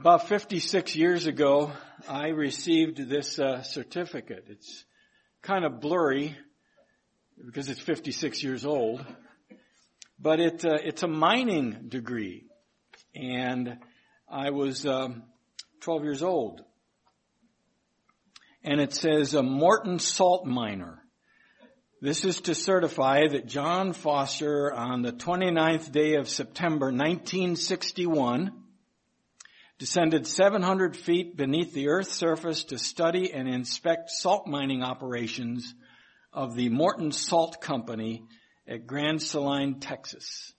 About 56 years ago, I received this certificate. It's kind of blurry because it's 56 years old, but it's a mining degree, and I was 12 years old. And it says a Morton salt miner. This is to certify that John Foster, on the 29th day of September 1961, descended 700 feet beneath the earth's surface to study and inspect salt mining operations of the Morton Salt Company at Grand Saline, Texas.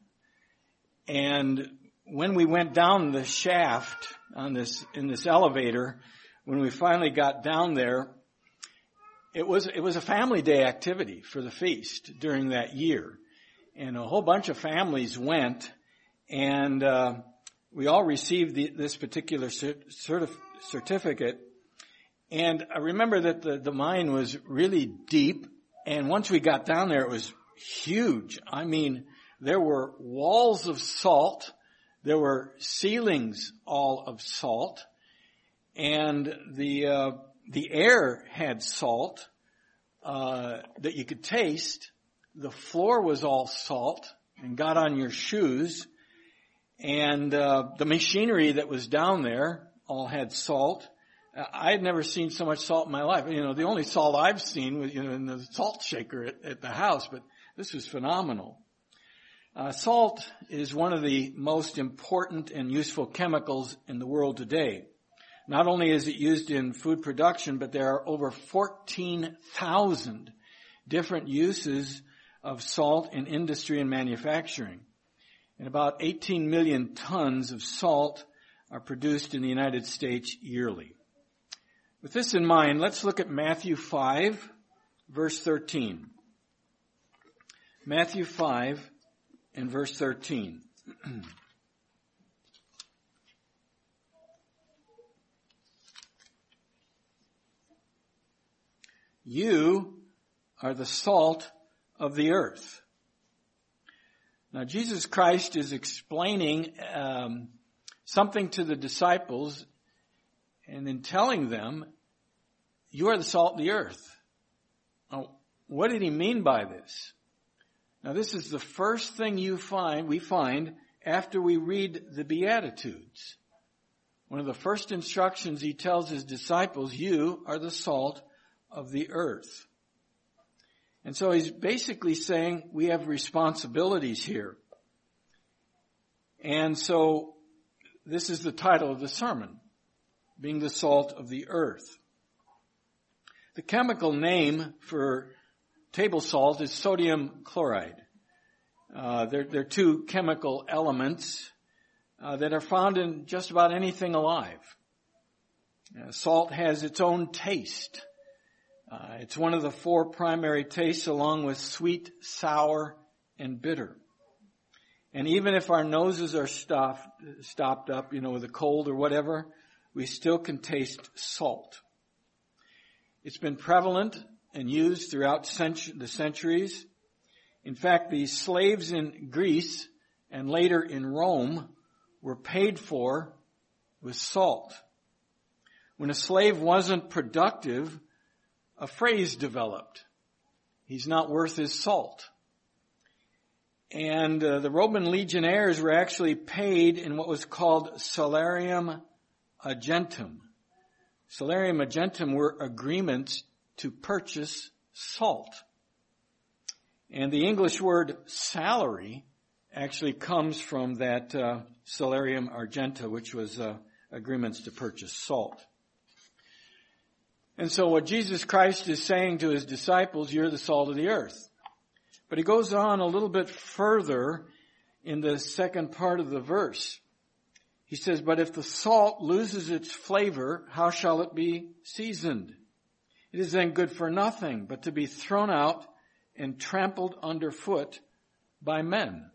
And when we went down the shaft in this elevator, when we finally got down there, it was a family day activity for the feast during that year. And a whole bunch of families went, and we all received this particular certificate. And I remember that the mine was really deep, and once we got down there, it was huge. I mean, there were walls of salt, there were ceilings all of salt, and the air had salt that you could taste. The floor was all salt and got on your shoes. And the machinery that was down there all had salt. I had never seen so much salt in my life. You know, the only salt I've seen was in the salt shaker at the house, but this was phenomenal. Salt is one of the most important and useful chemicals in the world today. Not only is it used in food production, but there are over 14,000 different uses of salt in industry and manufacturing. And about 18 million tons of salt are produced in the United States yearly. With this in mind, let's look at Matthew 5, verse 13. Matthew 5 and verse 13. You are the salt of the earth. Now, Jesus Christ is explaining something to the disciples, and in telling them, you are the salt of the earth. Now, what did he mean by this? Now, this is the first thing we find after we read the Beatitudes. One of the first instructions he tells his disciples, you are the salt of the earth. And so he's basically saying we have responsibilities here. And so this is the title of the sermon, being the salt of the earth. The chemical name for table salt is sodium chloride. They're two chemical elements that are found in just about anything alive. Salt has its own taste. It's one of the four primary tastes, along with sweet, sour, and bitter. And even if our noses are stopped up, with a cold or whatever, we still can taste salt. It's been prevalent and used throughout the centuries. In fact, the slaves in Greece and later in Rome were paid for with salt. When a slave wasn't productive, a phrase developed. He's not worth his salt. And the Roman legionnaires were actually paid in what was called salarium argentum. Salarium argentum were agreements to purchase salt. And the English word salary actually comes from that salarium argenta, which was agreements to purchase salt. And so what Jesus Christ is saying to his disciples, you're the salt of the earth. But he goes on a little bit further in the second part of the verse. He says, but if the salt loses its flavor, how shall it be seasoned? It is then good for nothing but to be thrown out and trampled underfoot by men.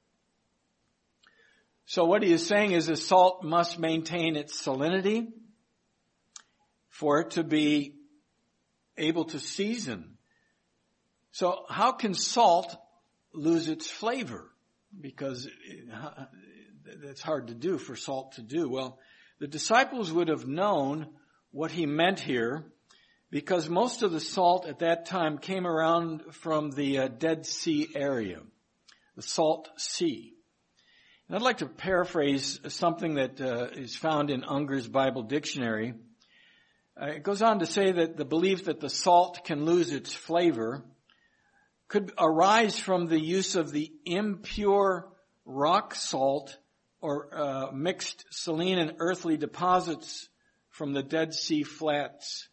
So what he is saying is the salt must maintain its salinity for it to be able to season. So how can salt lose its flavor? Because it's hard to do for salt to do. Well, the disciples would have known what he meant here, because most of the salt at that time came around from the Dead Sea area, the Salt Sea. And I'd like to paraphrase something that is found in Unger's Bible Dictionary. It goes on to say that the belief that the salt can lose its flavor could arise from the use of the impure rock salt or mixed saline and earthly deposits from the Dead Sea flats,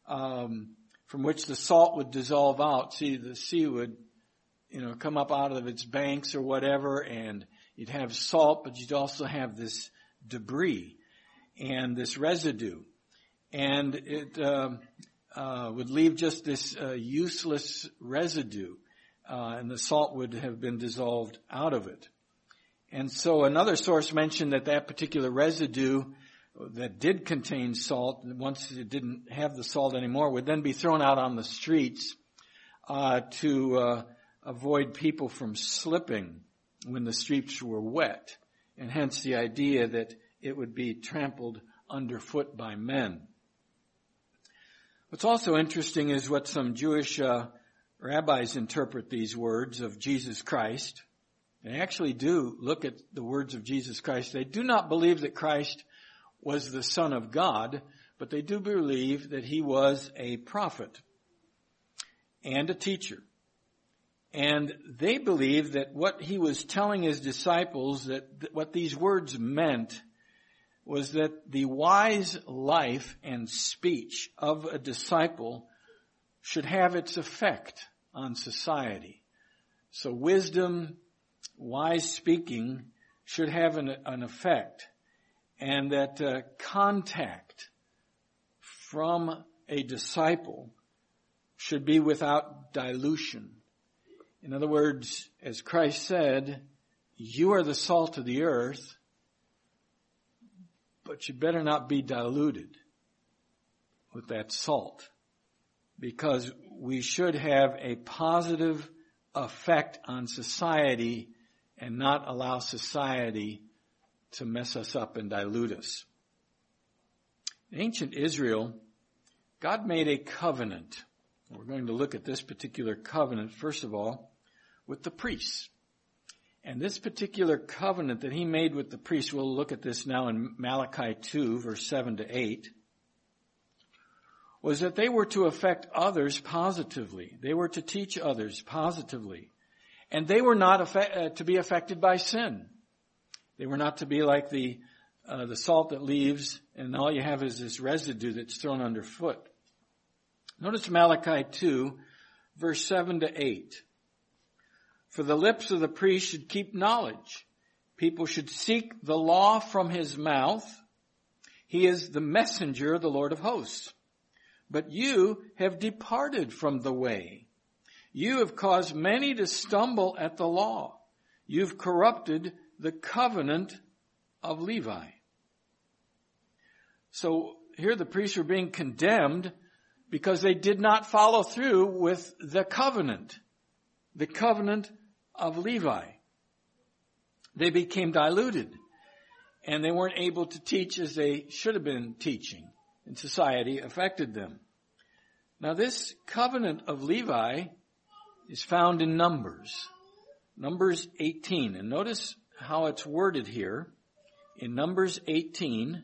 from which the salt would dissolve out. See, the sea would, come up out of its banks or whatever, and you'd have salt, but you'd also have this debris and this residue. And it would leave just this useless residue, and the salt would have been dissolved out of it. And so another source mentioned that particular residue that did contain salt, once it didn't have the salt anymore, would then be thrown out on the streets to avoid people from slipping when the streets were wet, and hence the idea that it would be trampled underfoot by men. What's also interesting is what some Jewish rabbis interpret these words of Jesus Christ. They actually do look at the words of Jesus Christ. They do not believe that Christ was the Son of God, but they do believe that he was a prophet and a teacher. And they believe that what he was telling his disciples, that what these words meant, was that the wise life and speech of a disciple should have its effect on society. So wisdom, wise speaking should have an effect, and that contact from a disciple should be without dilution. In other words, as Christ said, you are the salt of the earth, but you better not be diluted with that salt, because we should have a positive effect on society and not allow society to mess us up and dilute us. In ancient Israel, God made a covenant. We're going to look at this particular covenant, first of all, with the priests. And this particular covenant that he made with the priests, we'll look at this now in Malachi 2, verse 7 to 8, was that they were to affect others positively. They were to teach others positively. And they were not to be affected by sin. They were not to be like the salt that leaves, and all you have is this residue that's thrown underfoot. Notice Malachi 2, verse 7 to 8. For the lips of the priest should keep knowledge. People should seek the law from his mouth. He is the messenger of the Lord of hosts. But you have departed from the way. You have caused many to stumble at the law. You've corrupted the covenant of Levi. So here the priests are being condemned because they did not follow through with the covenant of Levi. They became diluted, and they weren't able to teach as they should have been teaching, and society affected them. Now this covenant of Levi is found in Numbers 18. And notice how it's worded here in Numbers 18.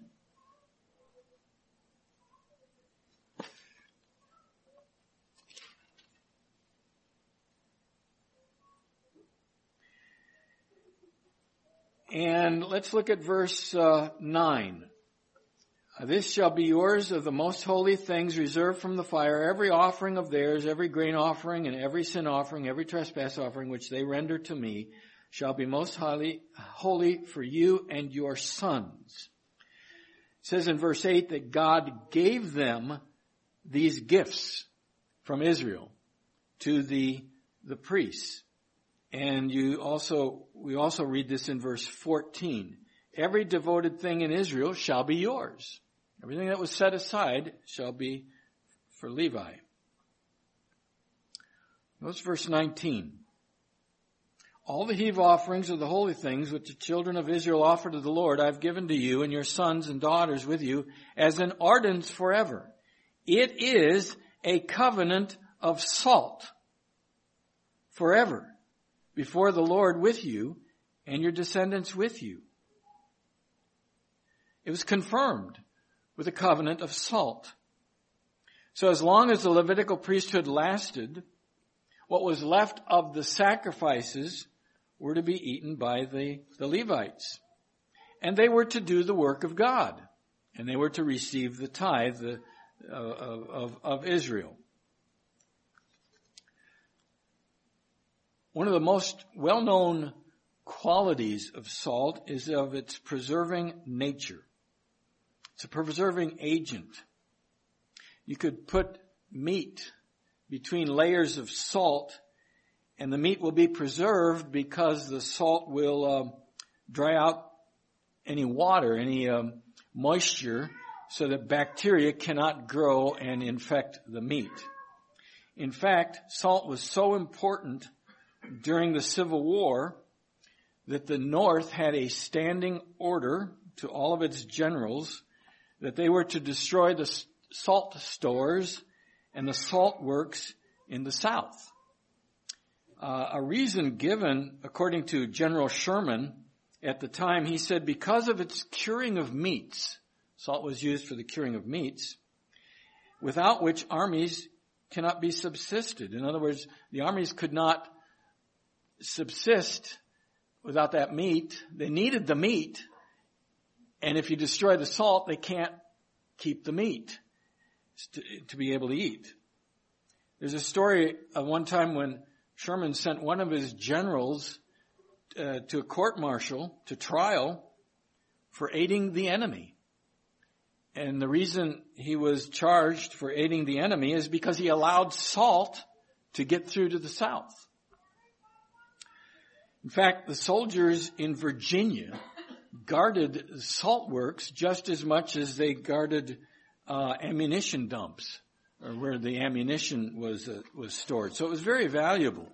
And let's look at verse 9. This shall be yours of the most holy things reserved from the fire, every offering of theirs, every grain offering and every sin offering, every trespass offering which they render to me shall be most holy for you and your sons. It says in verse 8 that God gave them these gifts from Israel to the priests. And we also read this in verse 14. Every devoted thing in Israel shall be yours. Everything that was set aside shall be for Levi. Notice verse 19. All the heave offerings of the holy things which the children of Israel offer to the Lord, I have given to you and your sons and daughters with you as an ordinance forever. It is a covenant of salt forever before the Lord with you and your descendants with you. It was confirmed with a covenant of salt. So as long as the Levitical priesthood lasted, what was left of the sacrifices were to be eaten by the Levites. And they were to do the work of God. And they were to receive the tithe of Israel. One of the most well-known qualities of salt is of its preserving nature. It's a preserving agent. You could put meat between layers of salt, and the meat will be preserved because the salt will dry out any water, any moisture, so that bacteria cannot grow and infect the meat. In fact, salt was so important during the Civil War that the North had a standing order to all of its generals that they were to destroy the salt stores and the salt works in the South. A reason given, according to General Sherman at the time, he said because of its curing of meats, salt was used for the curing of meats, without which armies cannot be subsisted. In other words, the armies could not subsist without that meat. They needed the meat, and if you destroy the salt, they can't keep the meat to be able to eat. There's a story of one time when Sherman sent one of his generals to a court-martial, to trial, for aiding the enemy. And the reason he was charged for aiding the enemy is because he allowed salt to get through to the South. In fact, the soldiers in Virginia guarded salt works just as much as they guarded ammunition dumps, or where the ammunition was stored. So it was very valuable.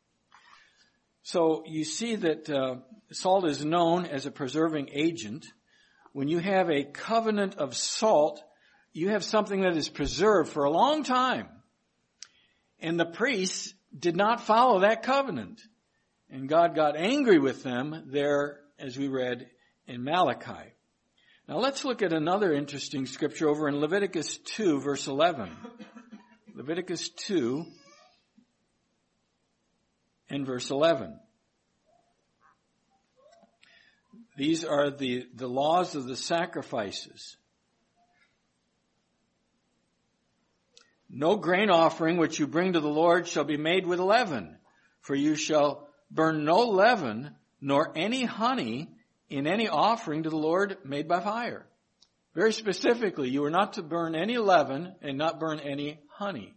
So you see that salt is known as a preserving agent. When you have a covenant of salt, you have something that is preserved for a long time. And the priests did not follow that covenant. And God got angry with them there, as we read in Malachi. Now let's look at another interesting scripture over in Leviticus 2, verse 11. Leviticus 2 and verse 11. These are the laws of the sacrifices. No grain offering which you bring to the Lord shall be made with leaven, for you shall burn no leaven nor any honey in any offering to the Lord made by fire. Very specifically, you are not to burn any leaven and not burn any honey.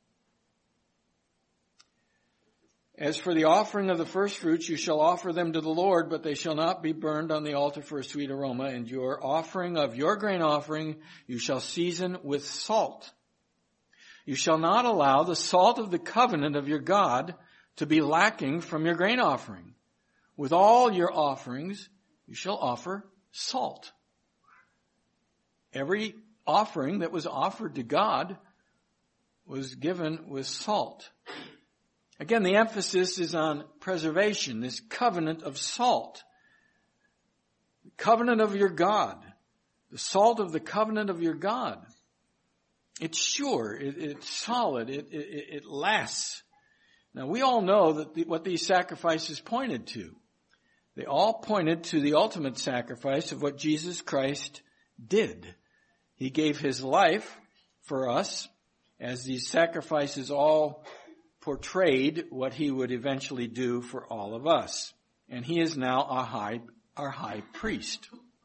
As for the offering of the first fruits, you shall offer them to the Lord, but they shall not be burned on the altar for a sweet aroma. And your offering of your grain offering you shall season with salt. You shall not allow the salt of the covenant of your God to be lacking from your grain offering. With all your offerings, you shall offer salt. Every offering that was offered to God was given with salt. Again, the emphasis is on preservation, this covenant of salt. The covenant of your God. The salt of the covenant of your God. It's sure, it's solid, it lasts. Now we all know that what these sacrifices pointed to. They all pointed to the ultimate sacrifice of what Jesus Christ did. He gave his life for us, as these sacrifices all portrayed what he would eventually do for all of us. And he is now our high priest.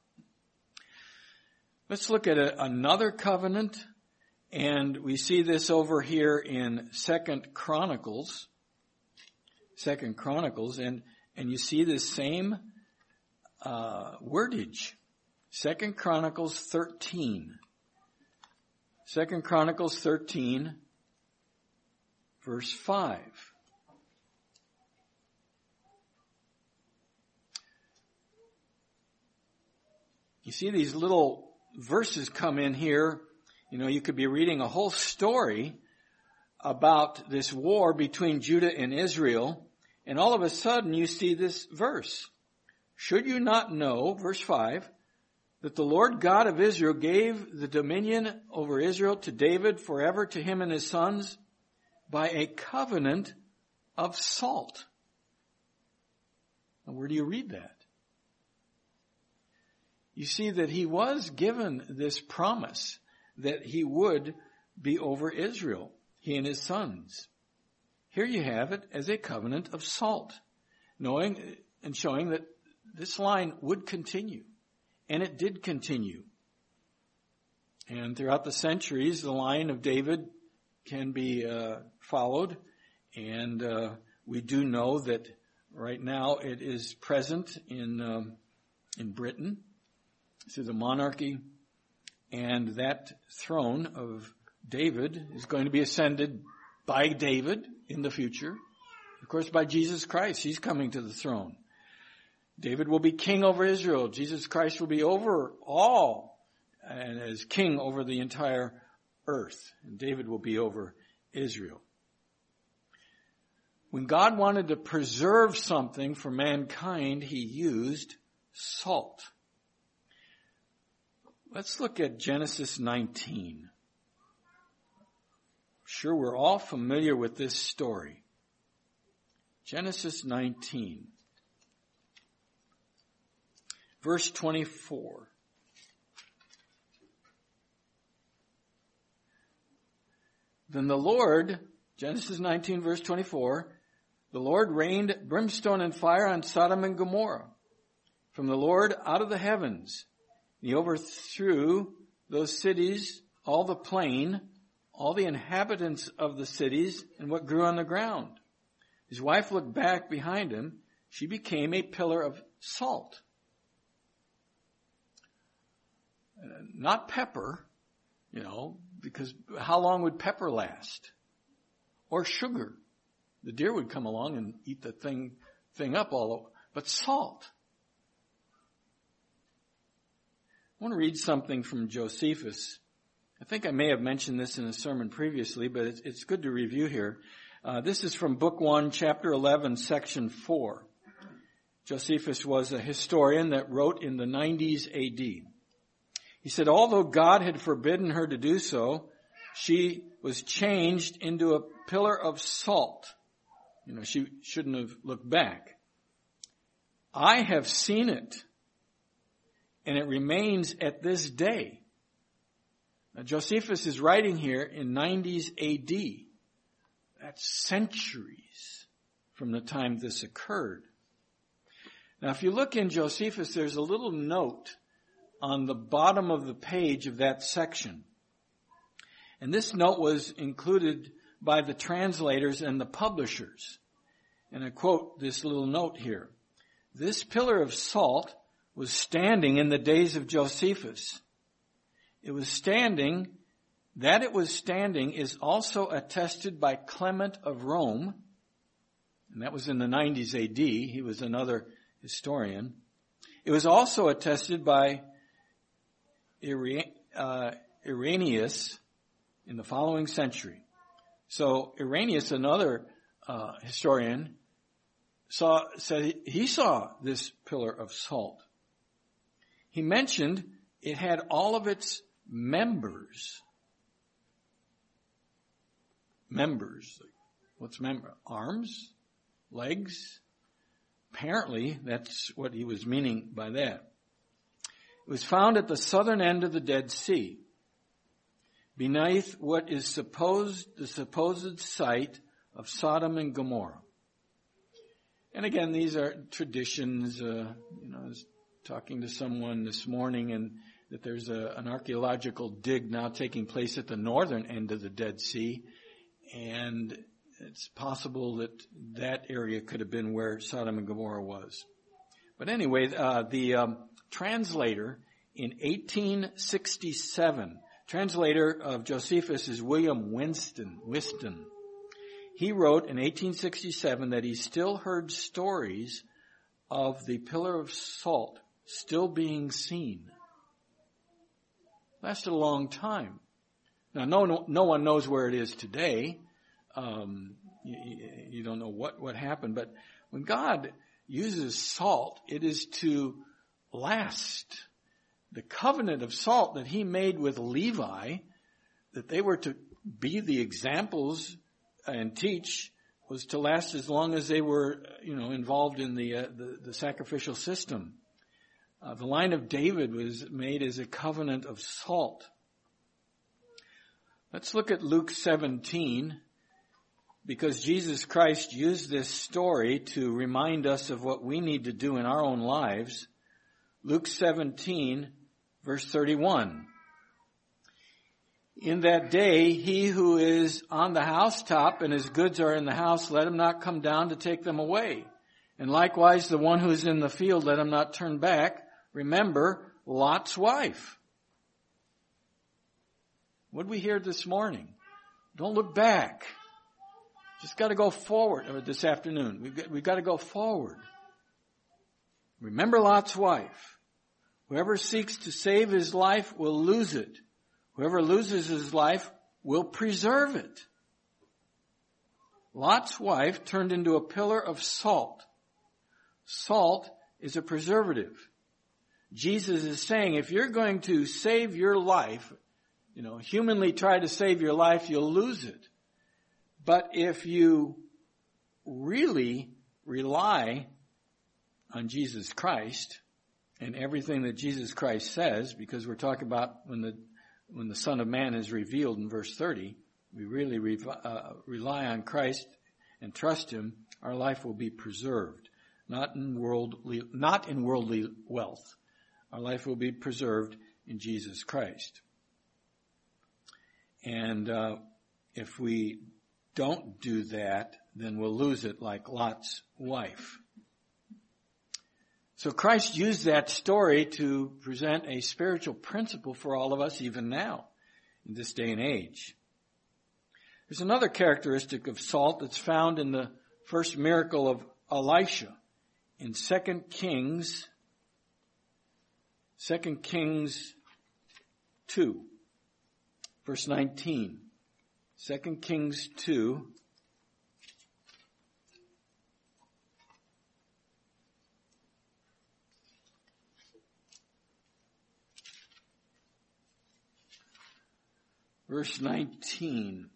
Let's look at another covenant, and we see this over here in 2 Chronicles. 2 Chronicles, and you see the same wordage. 2 Chronicles 13. 2 Chronicles 13, verse 5. You see these little verses come in here. You know, you could be reading a whole story about this war between Judah and Israel, and all of a sudden you see this verse. Should you not know, verse 5, that the Lord God of Israel gave the dominion over Israel to David forever, to him and his sons, by a covenant of salt. Now, where do you read that? You see that he was given this promise that he would be over Israel, he and his sons. Here you have it as a covenant of salt, knowing and showing that this line would continue. And it did continue. And throughout the centuries, the line of David can be followed. And we do know that right now it is present in Britain through the monarchy. And that throne of David is going to be ascended by David in the future. Of course, by Jesus Christ. He's coming to the throne. David will be king over Israel. Jesus Christ will be over all and as king over the entire earth. And David will be over Israel. When God wanted to preserve something for mankind, he used salt. Let's look at Genesis 19. I'm sure we're all familiar with this story. Genesis 19. Verse 24. Then the Lord, Genesis 19 verse 24, the Lord rained brimstone and fire on Sodom and Gomorrah from the Lord out of the heavens. He overthrew those cities, all the plain, all the inhabitants of the cities, and what grew on the ground. His wife looked back behind him. She became a pillar of salt. Not pepper, because how long would pepper last? Or sugar. The deer would come along and eat the thing up all over. But salt. I want to read something from Josephus. I think I may have mentioned this in a sermon previously, but it's good to review here. This is from Book 1, Chapter 11, Section 4. Josephus was a historian that wrote in the 90s A.D. He said, although God had forbidden her to do so, she was changed into a pillar of salt. She shouldn't have looked back. I have seen it, and it remains at this day. Now, Josephus is writing here in 90s A.D. That's centuries from the time this occurred. Now, if you look in Josephus, there's a little note on the bottom of the page of that section. And this note was included by the translators and the publishers. And I quote this little note here. This pillar of salt was standing in the days of Josephus. It was standing is also attested by Clement of Rome. And that was in the 90s AD. He was another historian. It was also attested by Irenaeus in the following century. So Irenaeus, another historian, said he saw this pillar of salt. He mentioned it had all of its members. What's member? Arms? Legs? Apparently, that's what he was meaning by that. It was found at the southern end of the Dead Sea, beneath what is the supposed site of Sodom and Gomorrah. And again, these are traditions. I was talking to someone this morning, and that there's an archaeological dig now taking place at the northern end of the Dead Sea, and it's possible that area could have been where Sodom and Gomorrah was. But anyway, the translator in 1867, translator of Josephus is William Whiston. He wrote in 1867 that he still heard stories of the pillar of salt still being seen. Lasted a long time. Now, no one knows where it is today. You don't know what happened. But when God uses salt, it is to last. The covenant of salt that he made with Levi, that they were to be the examples and teach, was to last as long as they were, involved in the sacrificial system. The line of David was made as a covenant of salt. Let's look at Luke 17, because Jesus Christ used this story to remind us of what we need to do in our own lives. Luke 17, verse 31. In that day, he who is on the housetop and his goods are in the house, let him not come down to take them away. And likewise, the one who is in the field, let him not turn back. Remember Lot's wife. What did we hear this morning? Don't look back. Just got to go forward. Or this afternoon, we've got to go forward. Remember Lot's wife. Whoever seeks to save his life will lose it. Whoever loses his life will preserve it. Lot's wife turned into a pillar of salt. Salt is a preservative. Jesus is saying, if you're going to save your life, humanly try to save your life, you'll lose it. But if you really rely on Jesus Christ and everything that Jesus Christ says, because we're talking about when the Son of Man is revealed in verse 30, we really rely on Christ and trust him, our life will be preserved, not in worldly wealth. Our life will be preserved in Jesus Christ. And if we don't do that, then we'll lose it like Lot's wife. So Christ used that story to present a spiritual principle for all of us even now, in this day and age. There's another characteristic of salt that's found in the first miracle of Elisha in 2 Kings 2, verse 19. 2 Kings 2, verse 19.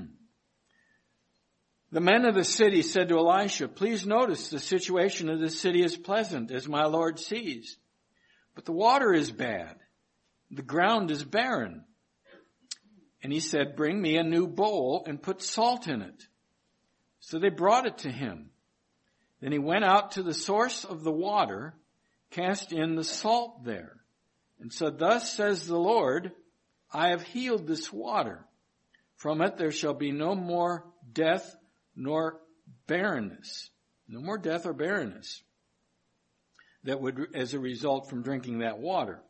The men of the city said to Elisha, please notice the situation of this city is pleasant, as my Lord sees. But the water is bad. The ground is barren. And he said, bring me a new bowl and put salt in it. So they brought it to him. Then he went out to the source of the water, cast in the salt there, and said, thus says the Lord, I have healed this water. From it there shall be no more death nor barrenness. No more death or barrenness that would, as a result from drinking that water.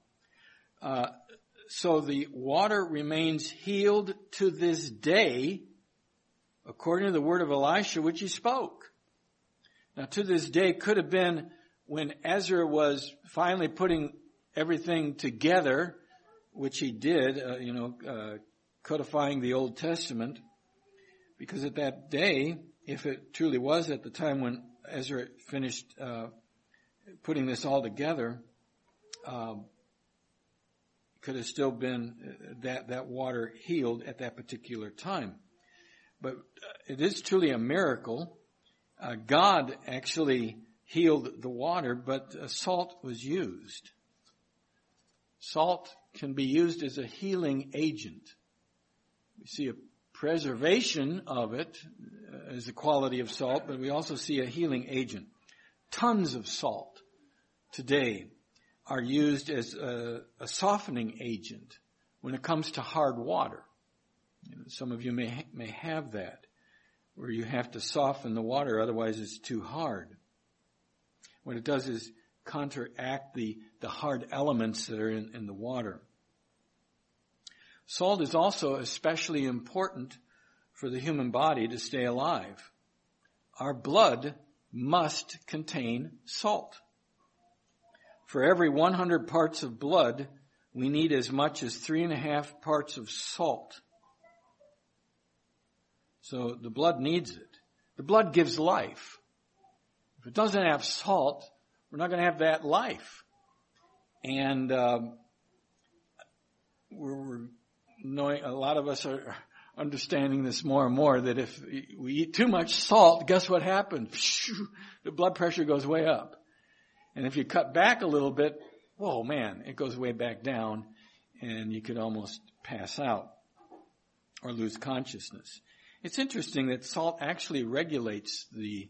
So the water remains healed to this day, according to the word of Elisha, which he spoke. Now, to this day could have been when Ezra was finally putting everything together, which he did, codifying the Old Testament, because at that day, if it truly was at the time when Ezra finished putting this all together, could have still been that water healed at that particular time. But it is truly a miracle. God actually healed the water, but salt was used. Salt can be used as a healing agent. We see a preservation of it as the quality of salt, but we also see a healing agent. Tons of salt today are used as a softening agent when it comes to hard water. Some of you may have that, where you have to soften the water, otherwise it's too hard. What it does is counteract the hard elements that are in the water. Salt is also especially important for the human body to stay alive. Our blood must contain salt. For every 100 parts of blood, we need as much as 3.5 parts of salt. So the blood needs it. The blood gives life. If it doesn't have salt, we're not going to have that life. And we're knowing, a lot of us are understanding this more and more, that if we eat too much salt, guess what happens? The blood pressure goes way up. And if you cut back a little bit, whoa, man, it goes way back down, and you could almost pass out or lose consciousness. It's interesting that salt actually regulates the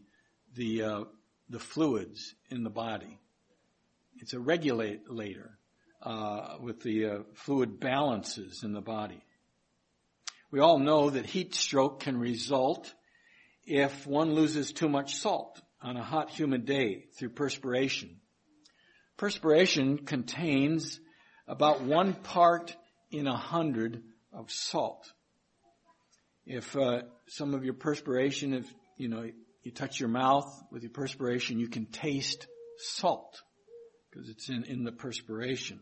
fluids in the body. It's a regulator with the fluid balances in the body. We all know that heat stroke can result if one loses too much salt on a hot, humid day through perspiration. Perspiration contains about 1 part in 100 of salt. If some of your perspiration, if you touch your mouth with your perspiration, you can taste salt because it's in the perspiration.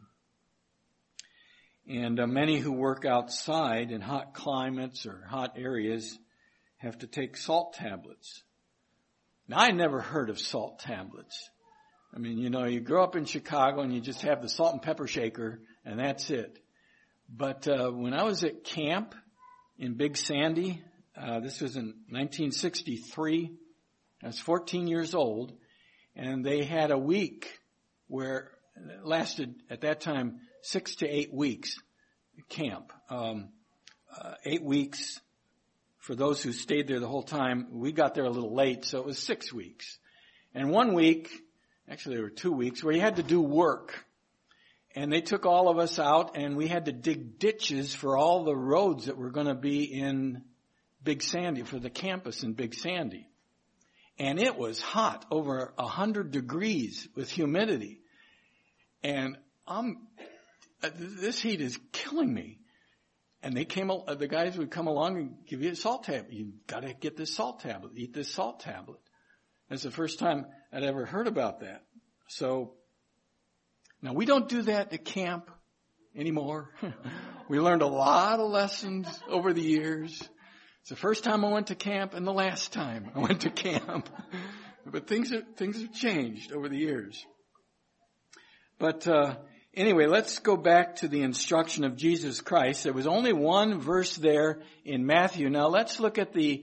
And many who work outside in hot climates or hot areas have to take salt tablets. Now, I never heard of salt tablets. I mean, you grow up in Chicago and you just have the salt and pepper shaker and that's it. But when I was at camp in Big Sandy, this was in 1963, I was 14 years old, and they had a week where it lasted, at that time, 6 to 8 weeks camp. 8 weeks for those who stayed there the whole time. We got there a little late, so it was 6 weeks. And 1 week, actually there were 2 weeks, where you had to do work. And they took all of us out, and we had to dig ditches for all the roads that were going to be in Big Sandy, for the campus in Big Sandy. And it was hot, over 100 degrees with humidity. And this heat is killing me. And the guys would come along and give you a salt tablet. You got to get this salt tablet. Eat this salt tablet. That's the first time I'd ever heard about that. So now we don't do that at camp anymore. We learned a lot of lessons over the years. It's the first time I went to camp and the last time I went to camp. But things have changed over the years. But anyway, let's go back to the instruction of Jesus Christ. There was only one verse there in Matthew. Now let's look at the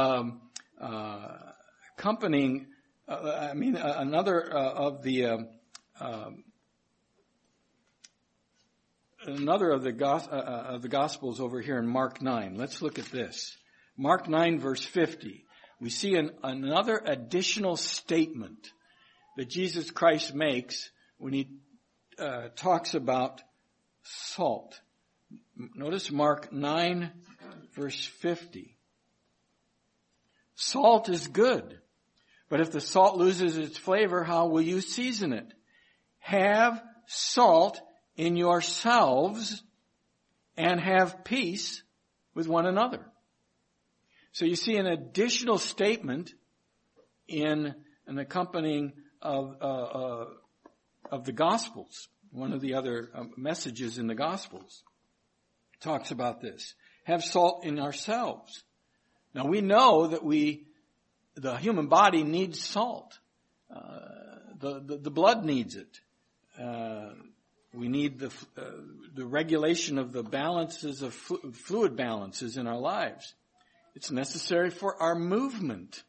accompanying. Another of the Gospels over here in Mark 9. Let's look at this. Mark 9 verse 50. We see another additional statement that Jesus Christ makes when he talks about salt. Notice Mark 9 verse 50. Salt is good, but if the salt loses its flavor, how will you season it? Have salt in yourselves and have peace with one another. So you see an additional statement in an accompanying of the Gospels. One of the other messages in the Gospels talks about this. Have salt in ourselves. Now we know that the human body needs salt. The blood needs it. We need the regulation of the balances of fluid balances in our lives. It's necessary for our movement,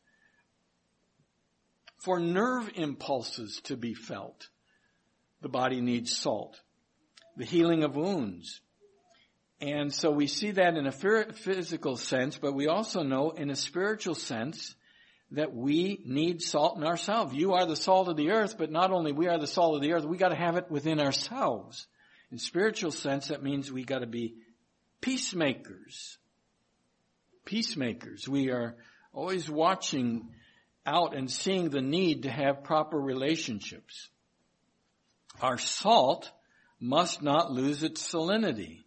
for nerve impulses to be felt. The body needs salt. The healing of wounds. And so we see that in a physical sense, but we also know in a spiritual sense that we need salt in ourselves. You are the salt of the earth, but not only we are the salt of the earth, we got to have it within ourselves. In spiritual sense, that means we got to be peacemakers. Peacemakers. We are always watching out and seeing the need to have proper relationships. Our salt must not lose its salinity.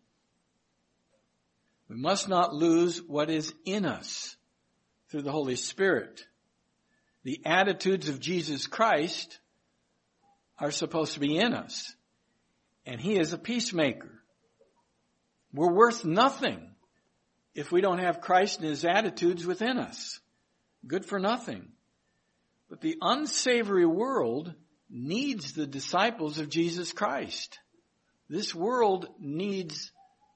We must not lose what is in us through the Holy Spirit. The attitudes of Jesus Christ are supposed to be in us. And he is a peacemaker. We're worth nothing if we don't have Christ and his attitudes within us. Good for nothing. But the unsavory world needs the disciples of Jesus Christ. This world needs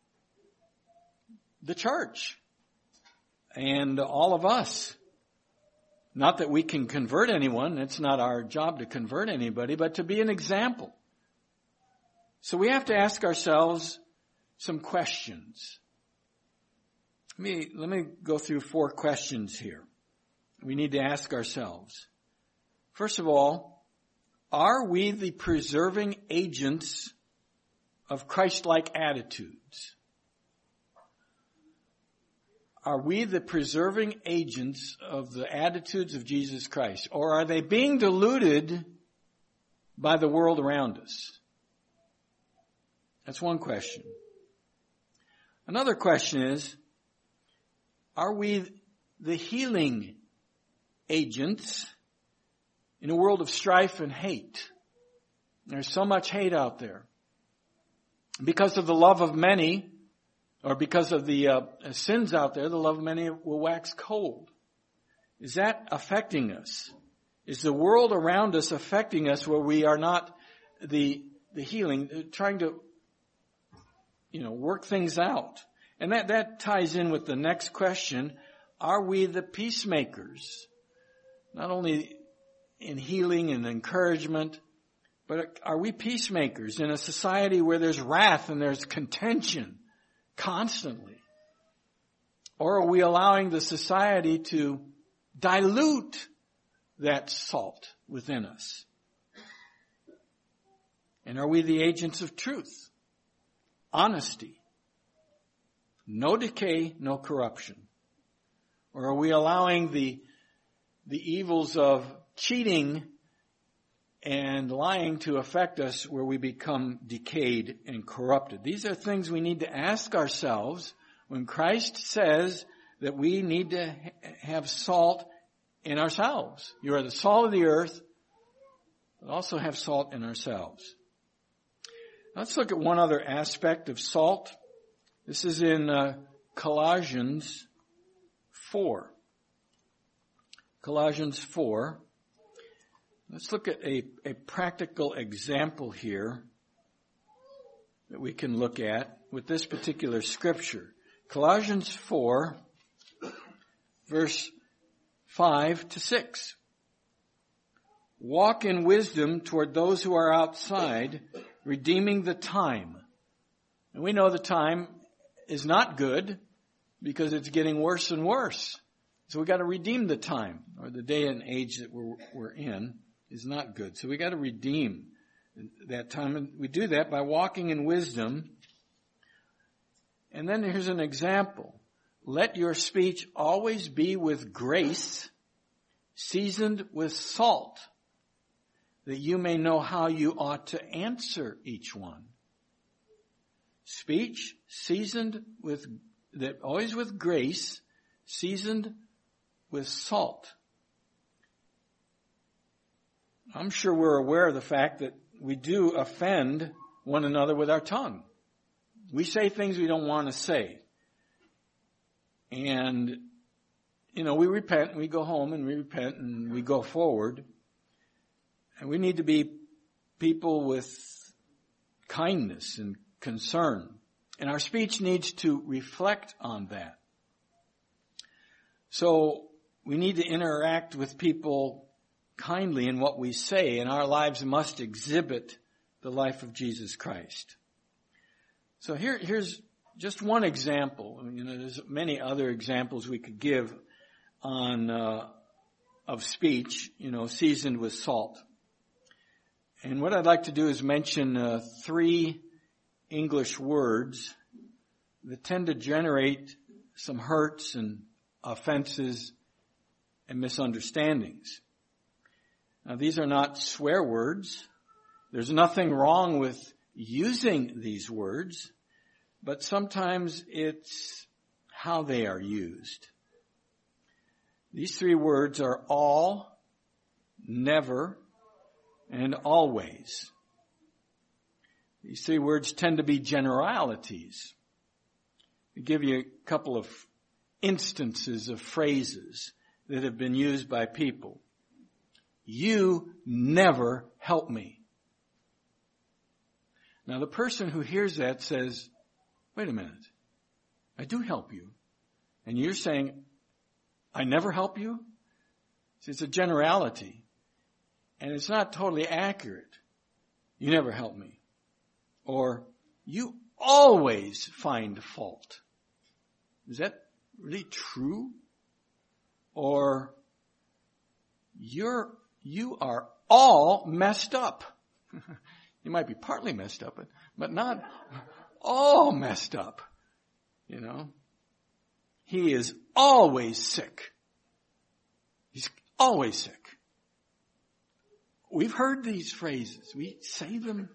the church and all of us. Not that we can convert anyone. It's not our job to convert anybody, but to be an example. So we have to ask ourselves some questions. Let me go through 4 questions here. We need to ask ourselves. First of all, are we the preserving agents of Christ-like attitudes? Are we the preserving agents of the attitudes of Jesus Christ? Or are they being diluted by the world around us? That's one question. Another question is, are we the healing agents in a world of strife and hate? There's so much hate out there. Because of the love of many, or because of the sins out there, the love of many will wax cold. Is that affecting us? Is the world around us affecting us where we are not the healing, trying to, work things out? And that ties in with the next question. Are we the peacemakers? Not only in healing and encouragement, but are we peacemakers in a society where there's wrath and there's contention constantly? Or are we allowing the society to dilute that salt within us? And are we the agents of truth? Honesty. No decay, no corruption. Or are we allowing the evils of cheating and lying to affect us where we become decayed and corrupted? These are things we need to ask ourselves when Christ says that we need to have salt in ourselves. You are the salt of the earth, but also have salt in ourselves. Let's look at one other aspect of salt. This is in Colossians 4. Colossians 4. Let's look at a practical example here that we can look at with this particular scripture. Colossians 4, verse 5 to 6. Walk in wisdom toward those who are outside, redeeming the time. And we know the time is not good because it's getting worse and worse. So we got to redeem the time, or the day and age that we're in is not good. So we got to redeem that time, and we do that by walking in wisdom. And then here's an example. Let your speech always be with grace, seasoned with salt, that you may know how you ought to answer each one. Speech seasoned with, that always with grace, seasoned with salt. I'm sure we're aware of the fact that we do offend one another with our tongue. We say things we don't want to say. And, we repent and we go home and we repent and we go forward. And we need to be people with kindness and concern. And our speech needs to reflect on that. So we need to interact with people kindly in what we say, and our lives must exhibit the life of Jesus Christ. So here's just one example. There's many other examples we could give on of speech, seasoned with salt. And what I'd like to do is mention 3 English words that tend to generate some hurts and offenses and misunderstandings. Now, these are not swear words. There's nothing wrong with using these words, but sometimes it's how they are used. These 3 words are all, never, and always. These three words tend to be generalities. I'll give you a couple of instances of phrases that have been used by people. You never help me. Now the person who hears that says, wait a minute, I do help you. And you're saying, I never help you? It's a generality. And it's not totally accurate. You never help me. Or, you always find fault. Is that really true? Or, you are all messed up. You might be partly messed up, but not all messed up. You know? He is always sick. He's always sick. We've heard these phrases. We say them,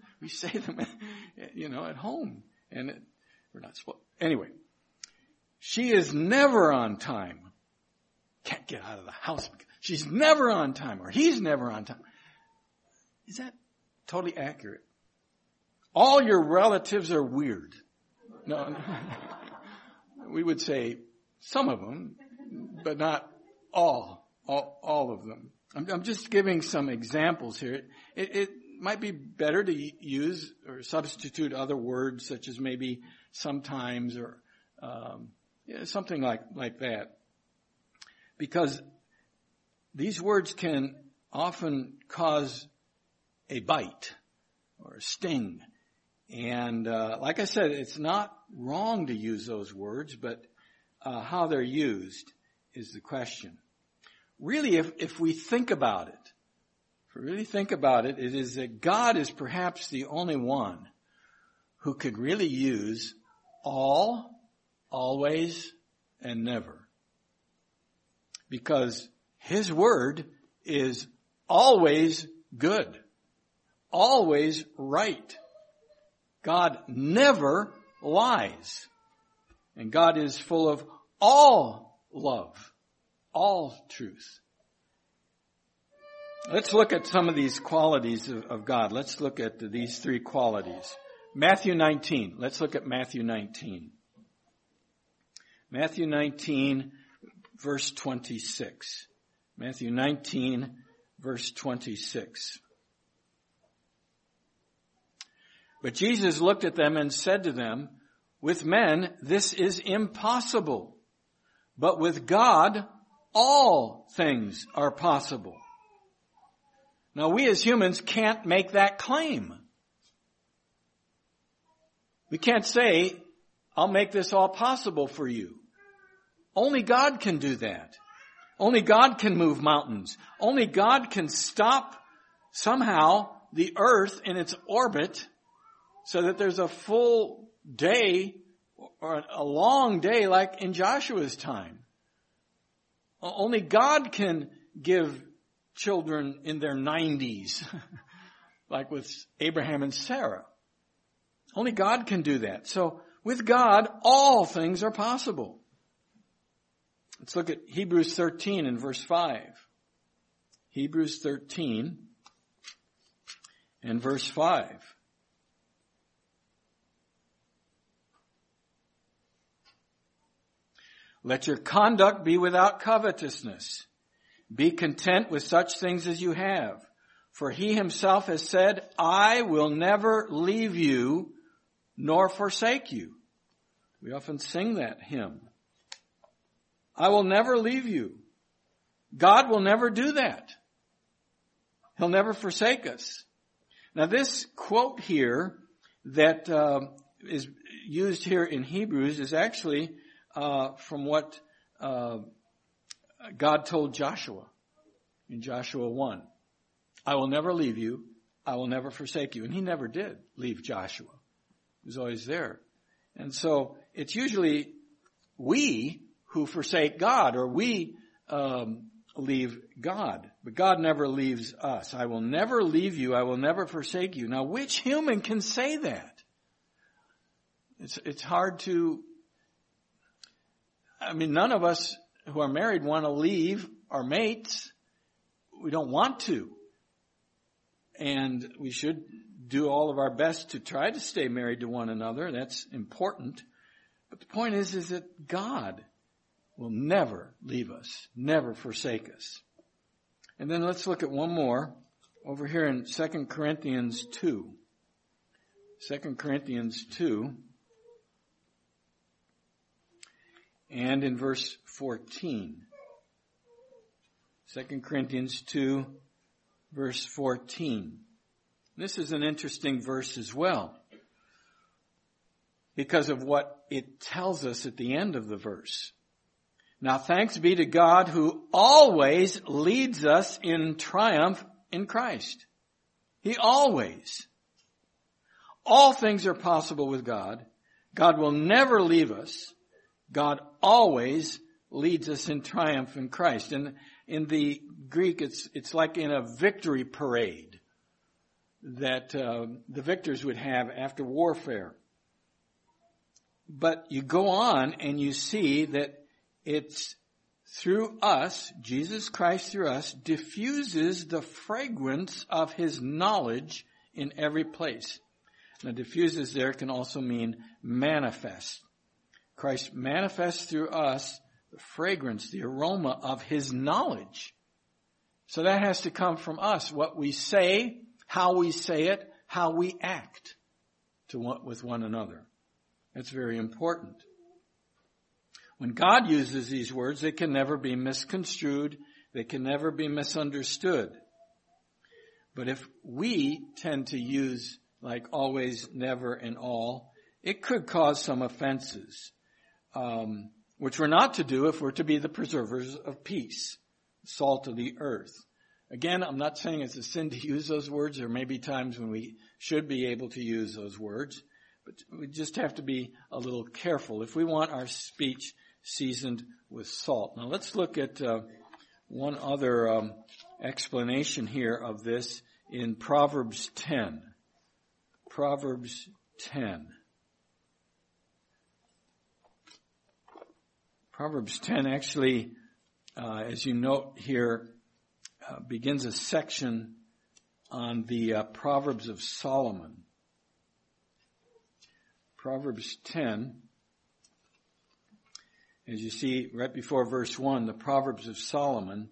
at home. And we're not supposed. Anyway, she is never on time. Can't get out of the house. She's never on time, or he's never on time. Is that totally accurate? All your relatives are weird. No. We would say some of them, but not all of them. I'm just giving some examples here. It might be better to use or substitute other words such as maybe sometimes or something like that. Because these words can often cause a bite or a sting. And like I said, it's not wrong to use those words, but how they're used is the question. Really, if we think about it, it is that God is perhaps the only one who could really use all, always, and never. Because His word is always good, always right. God never lies. And God is full of all love, all truth. Let's look at some of these qualities of God. Let's look at these three qualities. Matthew 19. Let's look at Matthew 19. Matthew 19, verse 26. Matthew 19, verse 26. But Jesus looked at them and said to them, with men this is impossible, but with God all things are possible. Now we as humans can't make that claim. We can't say, I'll make this all possible for you. Only God can do that. Only God can move mountains. Only God can stop somehow the earth in its orbit so that there's a full day or a long day like in Joshua's time. Only God can give children in their 90s, like with Abraham and Sarah. Only God can do that. So with God, all things are possible. Let's look at Hebrews 13 and verse 5. Hebrews 13 and verse 5. Let your conduct be without covetousness. Be content with such things as you have. For He Himself has said, I will never leave you nor forsake you. We often sing that hymn. I will never leave you. God will never do that. He'll never forsake us. Now this quote here that is used here in Hebrews is actually from what God told Joshua in Joshua 1. I will never leave you. I will never forsake you. And He never did leave Joshua. He was always there. And so it's usually we who forsake God, or we leave God. But God never leaves us. I will never leave you. I will never forsake you. Now, which human can say that? It's hard to... none of us who are married want to leave our mates. We don't want to. And we should do all of our best to try to stay married to one another. That's important. But the point is that God will never leave us, never forsake us. And then let's look at one more over here in 2 Corinthians 2. 2 Corinthians 2. And in verse 14. 2 Corinthians 2, verse 14. This is an interesting verse as well, because of what it tells us at the end of the verse. Now thanks be to God who always leads us in triumph in Christ. He always. All things are possible with God. God will never leave us. God always leads us in triumph in Christ. And in the Greek, it's like in a victory parade that the victors would have after warfare. But you go on and you see that it's through us, Jesus Christ through us, diffuses the fragrance of his knowledge in every place. Now, diffuses there can also mean manifest. Christ manifests through us the fragrance, the aroma of his knowledge. So that has to come from us, what we say, how we say it, how we act with one another. That's very important. When God uses these words, they can never be misconstrued. They can never be misunderstood. But if we tend to use like always, never, and all, it could cause some offenses, which we're not to do if we're to be the preservers of peace, salt of the earth. Again, I'm not saying it's a sin to use those words. There may be times when we should be able to use those words, but we just have to be a little careful if we want our speech seasoned with salt. Now let's look at one other explanation here of this in Proverbs 10. Proverbs 10. Proverbs 10 actually, as you note here, begins a section on the Proverbs of Solomon. Proverbs 10, as you see right before verse 1, the Proverbs of Solomon.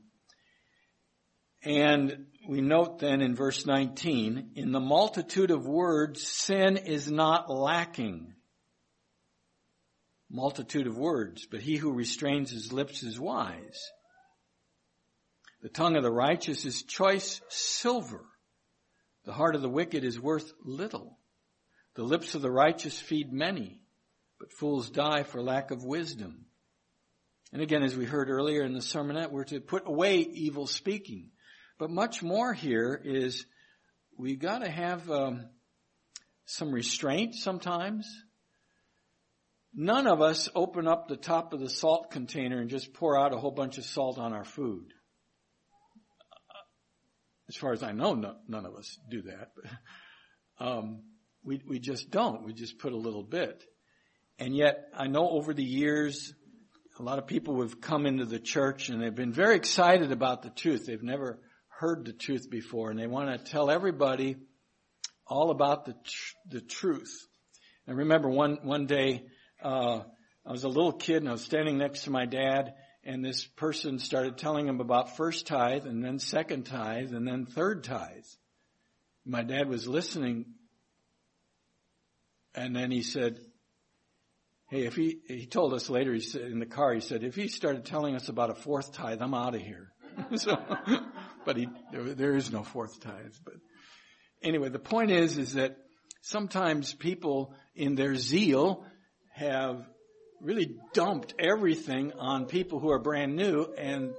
And we note then in verse 19, in the multitude of words, sin is not lacking. Multitude of words, but he who restrains his lips is wise. The tongue of the righteous is choice silver. The heart of the wicked is worth little. The lips of the righteous feed many, but fools die for lack of wisdom. And again, as we heard earlier in the sermonette, we're to put away evil speaking. But much more here is we got to have some restraint sometimes. None of us open up the top of the salt container and just pour out a whole bunch of salt on our food. As far as I know, none of us do that. But, we just don't. We just put a little bit. And yet, I know over the years, a lot of people have come into the church and they've been very excited about the truth. They've never heard the truth before, and they want to tell everybody all about the truth. I remember one day, I was a little kid and I was standing next to my dad, and this person started telling him about first tithe and then second tithe and then third tithe. My dad was listening, and then he said, hey, if he told us later, he said in the car, he said, if he started telling us about a fourth tithe, I'm out of here. But there is no fourth tithe. But anyway, the point is that sometimes people in their zeal have really dumped everything on people who are brand new, and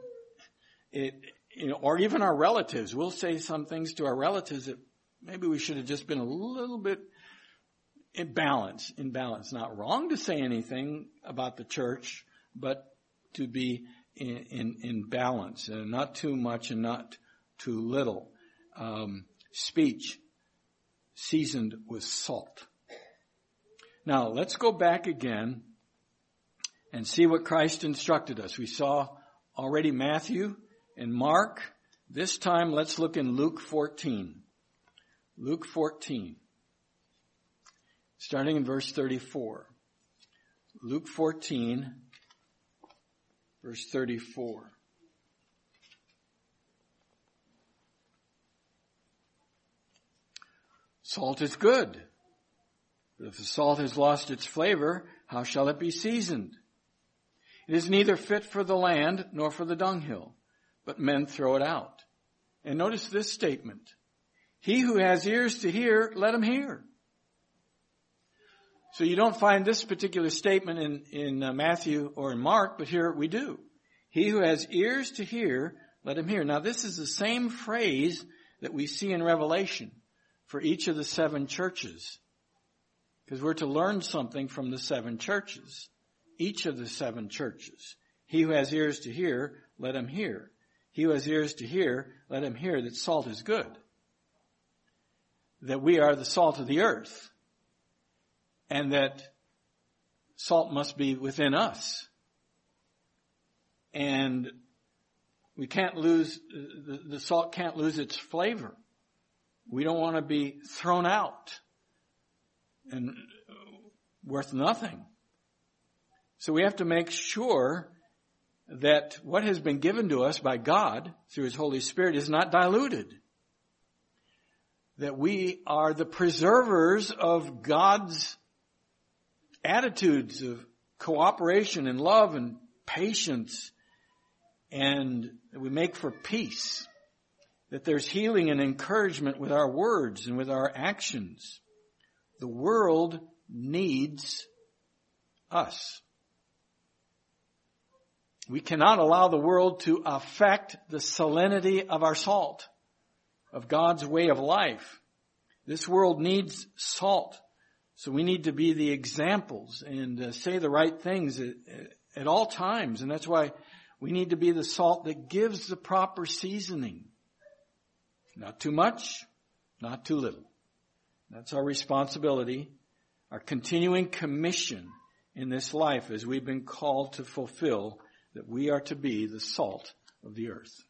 or even our relatives. We'll say some things to our relatives that maybe we should have just been a little bit in balance. Not wrong to say anything about the church, but to be in balance, and not too much and not too little. Speech seasoned with salt. Now, let's go back again and see what Christ instructed us. We saw already Matthew and Mark. This time, let's look in Luke 14. Luke 14, starting in verse 34. Luke 14, verse 34. Salt is good, but if the salt has lost its flavor, how shall it be seasoned? It is neither fit for the land nor for the dunghill, but men throw it out. And notice this statement. He who has ears to hear, let him hear. So you don't find this particular statement in Matthew or in Mark, but here we do. He who has ears to hear, let him hear. Now this is the same phrase that we see in Revelation for each of the 7 churches. Because we're to learn something from the 7 churches. Each of the 7 churches. He who has ears to hear, let him hear. He who has ears to hear, let him hear that salt is good. That we are the salt of the earth. And that salt must be within us. And we can't lose, the salt can't lose its flavor. We don't want to be thrown out and worth nothing. So we have to make sure that what has been given to us by God through His Holy Spirit is not diluted. That we are the preservers of God's attitudes of cooperation and love and patience, and that we make for peace. That there's healing and encouragement with our words and with our actions. The world needs us. We cannot allow the world to affect the salinity of our salt, of God's way of life. This world needs salt. So we need to be the examples and say the right things at all times. And that's why we need to be the salt that gives the proper seasoning. Not too much, not too little. That's our responsibility, our continuing commission in this life as we've been called to fulfill, that we are to be the salt of the earth.